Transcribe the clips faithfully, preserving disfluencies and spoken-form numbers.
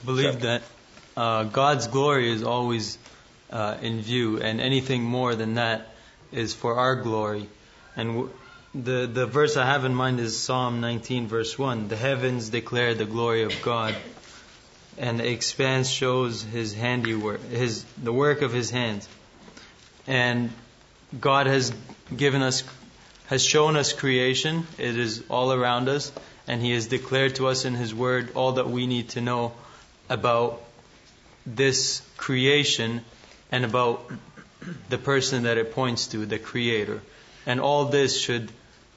believe that uh, God's glory is always uh, in view, and anything more than that is for our glory. And w- the the verse I have in mind is Psalm nineteen, verse one. The heavens declare the glory of God, and the expanse shows His handiwork, His the work of His hands. And God has given us, has shown us creation. It is all around us, and He has declared to us in His Word all that we need to know about this creation and about the person that it points to, the Creator. And all this should,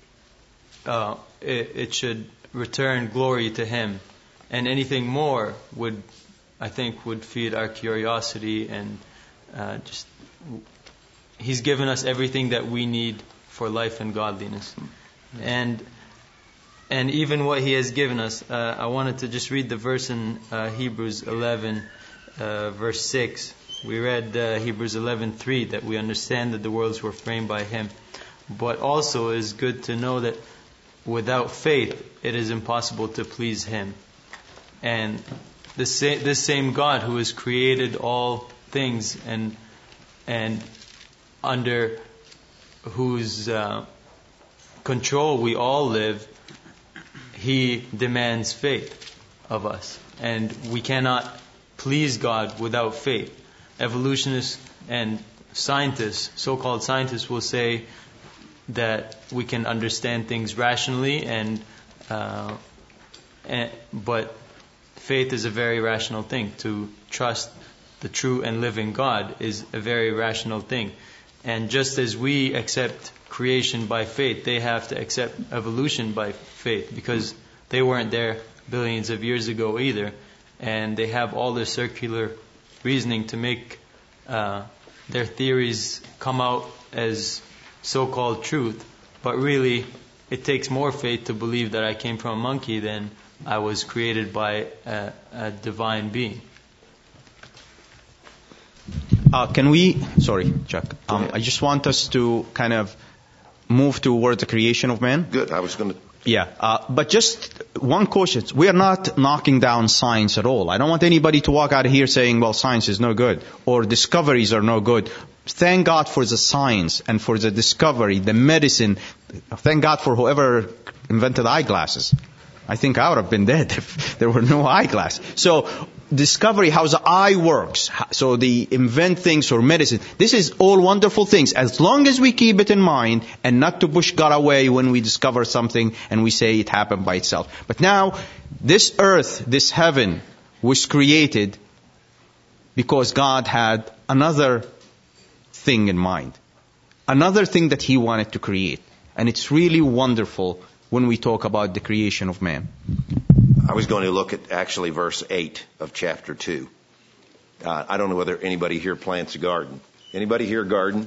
uh, it, it should return glory to Him. And anything more would, I think, would feed our curiosity, and uh, just He's given us everything that we need for life and godliness. And and even what He has given us, uh, I wanted to just read the verse in uh, Hebrews eleven, uh, verse six. We read uh, Hebrews eleven three, that we understand that the worlds were framed by Him. But also it is good to know that without faith it is impossible to please Him. And the sa- this same God who has created all things and and under whose uh, control we all live, He demands faith of us. And we cannot please God without faith. Evolutionists and scientists, so-called scientists, will say that we can understand things rationally, and, uh, and but faith is a very rational thing. To trust the true and living God is a very rational thing. And just as we accept creation by faith, they have to accept evolution by faith, because they weren't there billions of years ago either. And they have all their circular reasoning to make uh, their theories come out as so-called truth. But really, it takes more faith to believe that I came from a monkey than I was created by a, a divine being. Uh, can we, sorry, Chuck, um, I just want us to kind of move toward the creation of man. Good, I was going to... Yeah, uh, but just one caution. We are not knocking down science at all. I don't want anybody to walk out of here saying, well, science is no good, or discoveries are no good. Thank God for the science and for the discovery, the medicine. Thank God for whoever invented eyeglasses. I think I would have been dead if there were no eyeglasses. So, discovery, how the eye works, so the invent things or medicine. This is all wonderful things, as long as we keep it in mind and not to push God away when we discover something and we say it happened by itself. But now, this earth, this heaven, was created because God had another thing in mind. Another thing that He wanted to create. And it's really wonderful when we talk about the creation of man. I was going to look at actually verse eight of chapter two. Uh, I don't know whether anybody here plants a garden. Anybody here garden?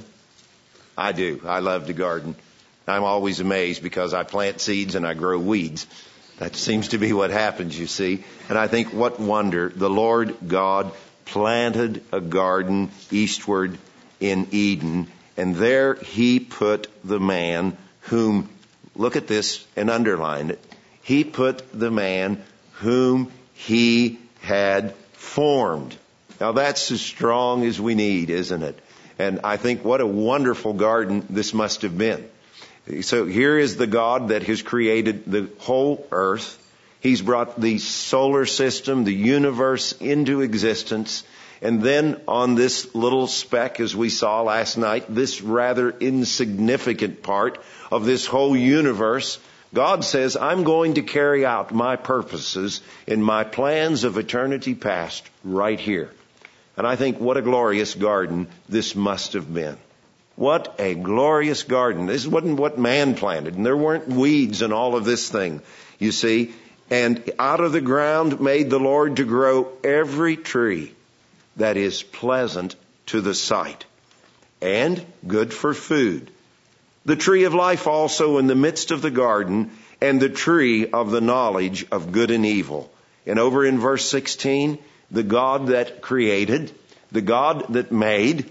I do. I love to garden. I'm always amazed because I plant seeds and I grow weeds. That seems to be what happens, you see. And I think what wonder. The Lord God planted a garden eastward in Eden, and there He put the man whom, look at this and underline it, He put the man whom He had formed. Now that's as strong as we need, isn't it? And I think what a wonderful garden this must have been. So here is the God that has created the whole earth. He's brought the solar system, the universe into existence. And then on this little speck, as we saw last night, this rather insignificant part of this whole universe, God says, I'm going to carry out my purposes in my plans of eternity past right here. And I think what a glorious garden this must have been. What a glorious garden. This wasn't what man planted, and there weren't weeds and all of this thing, you see. And out of the ground made the Lord to grow every tree that is pleasant to the sight and good for food. The tree of life also in the midst of the garden, and the tree of the knowledge of good and evil. And over in verse sixteen, the God that created, the God that made,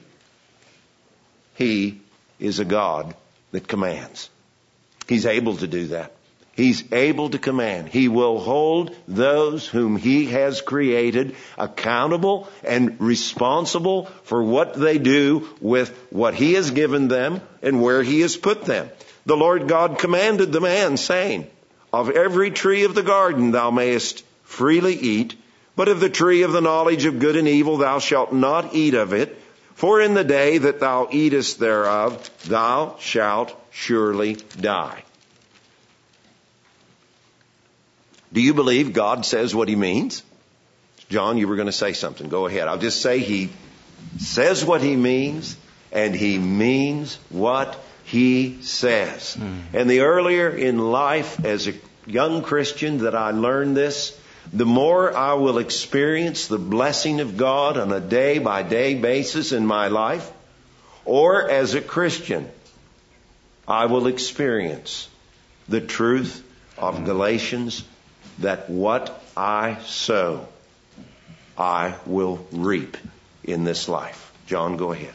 He is a God that commands. He's able to do that. He's able to command. He will hold those whom He has created accountable and responsible for what they do with what He has given them and where He has put them. The Lord God commanded the man, saying, of every tree of the garden thou mayest freely eat, but of the tree of the knowledge of good and evil thou shalt not eat of it, for in the day that thou eatest thereof thou shalt surely die. Do you believe God says what He means? John, you were going to say something. Go ahead. I'll just say He says what He means, and He means what He says. Mm. And the earlier in life as a young Christian that I learned this, the more I will experience the blessing of God on a day-by-day basis in my life, or as a Christian, I will experience the truth of Galatians that what I sow, I will reap in this life. John, go ahead.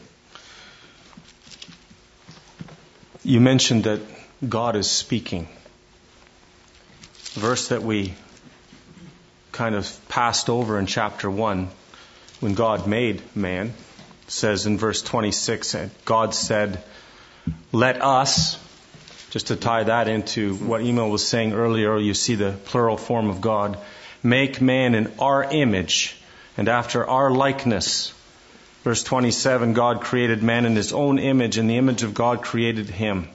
You mentioned that God is speaking. The verse that we kind of passed over in chapter one, when God made man, says in verse twenty-six, God said, let us, just to tie that into what Emil was saying earlier, you see the plural form of God, make man in our image and after our likeness. Verse twenty-seven, God created man in His own image, in the image of God created him.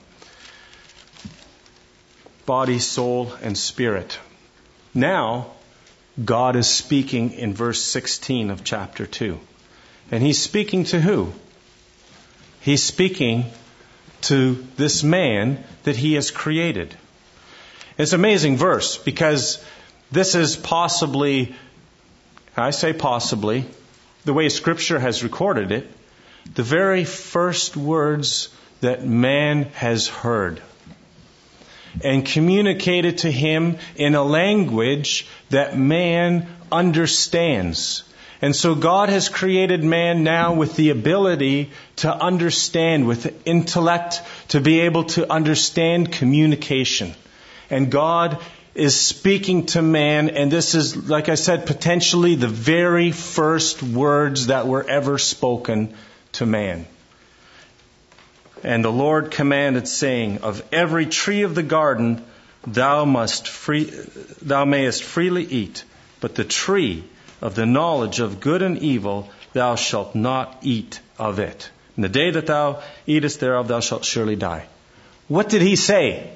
Body, soul, and spirit. Now, God is speaking in verse sixteen of chapter two. And He's speaking to who? He's speaking to this man that He has created. It's an amazing verse because this is possibly, I say possibly, the way Scripture has recorded it, the very first words that man has heard and communicated to him in a language that man understands. And so God has created man now with the ability to understand, with intellect, to be able to understand communication. And God is speaking to man, and this is, like I said, potentially the very first words that were ever spoken to man. And the Lord commanded, saying, of every tree of the garden thou must free, thou mayest freely eat, but the tree of the knowledge of good and evil thou shalt not eat of it. In the day that thou eatest thereof thou shalt surely die. What did He say?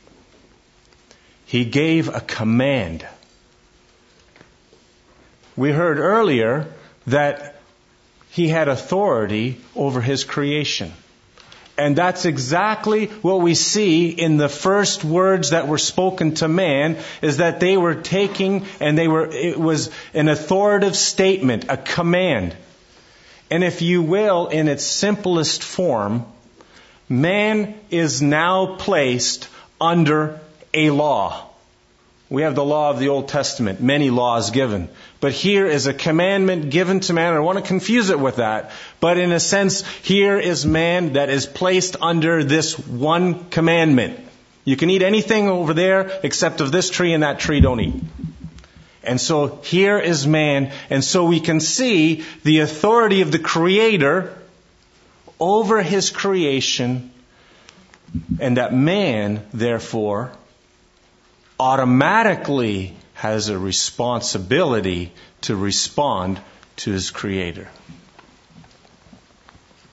He gave a command. We heard earlier that He had authority over His creation. And that's exactly what we see in the first words that were spoken to man, is that they were taking and they were, it was an authoritative statement, a command. And if you will, in its simplest form, man is now placed under a law. We have the law of the Old Testament, many laws given. But here is a commandment given to man. I don't want to confuse it with that. But in a sense, here is man that is placed under this one commandment. You can eat anything over there except of this tree and that tree don't eat. And so here is man. And so we can see the authority of the Creator over His creation. And that man, therefore, automatically has a responsibility to respond to his Creator.